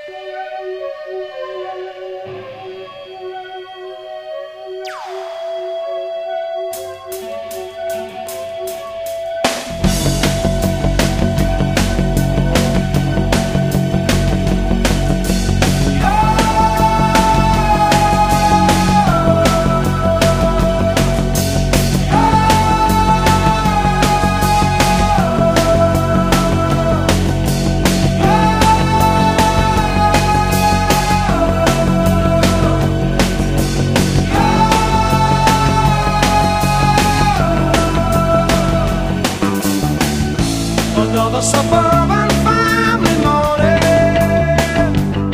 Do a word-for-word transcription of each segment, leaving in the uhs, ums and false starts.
Another suburban family morning,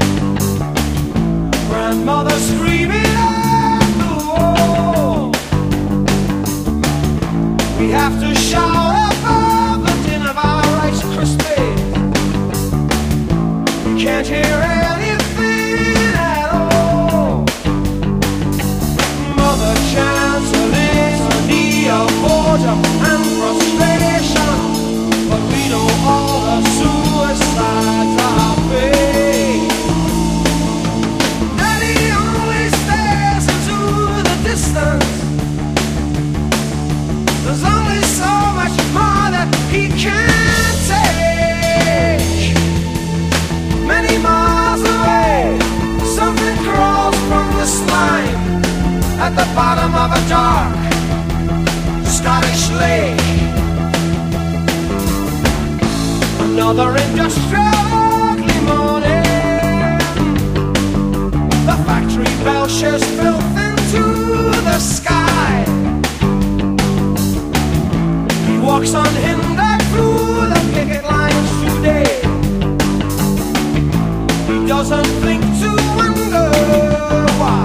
grandmother screaming at the wall. We have to shout above the din of our Rice Krispies. We can't hear anything at all. Mother chancelling a knee of boredom and frustration, but we know all the suicides are fake. Daddy only stares into the distance. There's only so much more that he can take. Many miles away, something crawls from the slime at the bottom of a dark Scottish lake. Another industrial ugly morning, the factory bell shares filth into the sky. He walks unhindered through the picket lines today. He doesn't think to wonder why.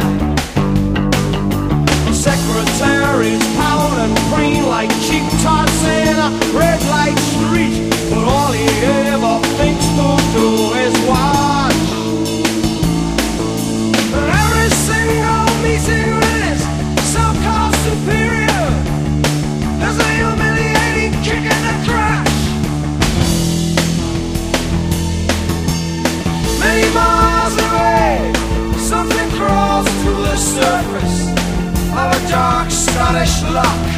Secretaries pound and preen like cheap tarts in a red light street, but all he ever thinks to do is watch. And every single meeting with his so-called superior, there's a humiliating kick in the crash. Many miles away, something crawls to the surface of a dark Scottish loch.